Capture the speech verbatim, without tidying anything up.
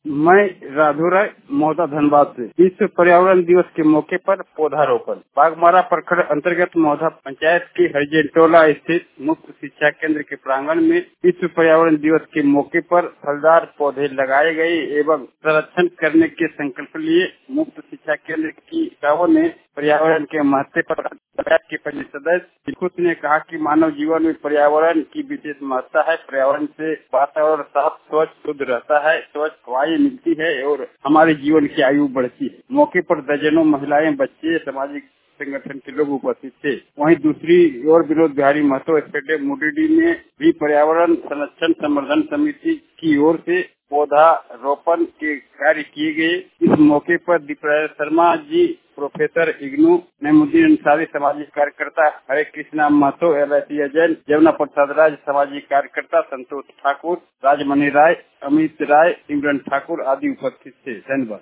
मैं राधू राय मौदा धनबाद से विश्व पर्यावरण दिवस के मौके पर पौधारोपण बागमारा प्रखंड अंतर्गत मौदा पंचायत के हरिजनटोला स्थित मुफ्त शिक्षा केंद्र के प्रांगण में विश्व पर्यावरण दिवस के मौके पर फलदार पौधे लगाए गए एवं संरक्षण करने के संकल्प लिए मुफ्त शिक्षा केंद्र की छात्राओं ने पर्यावरण के महत्व पर के पंचायत सदस्य खुद ने कहा कि मानव जीवन में पर्यावरण की विशेष महत्ता है। पर्यावरण से वातावरण साफ स्वच्छ शुद्ध रहता है, स्वच्छ हवाएं मिलती है और हमारे जीवन की आयु बढ़ती है। मौके पर दर्जनों महिलाएं, बच्चे, सामाजिक संगठन के लोग उपस्थित थे। वहीं दूसरी ओर विनोद बिहारी महतो एसपीडी मुडीडी में भी पर्यावरण संरक्षण संवर्धन समिति की ओर से पौधा रोपण के कार्य किए गए। इस मौके पर दीपराज शर्मा जी, प्रोफेसर इग्नू नईमुद्दीन अंसारी सामाजिक कार्यकर्ता, Hare Krishna Mahato, L I C agent, Jamuna Prasad Raj सामाजिक कार्यकर्ता, संतोष ठाकुर, राजमणि राय, अमित राय, इमरान ठाकुर आदि उपस्थित थे। धन्यवाद।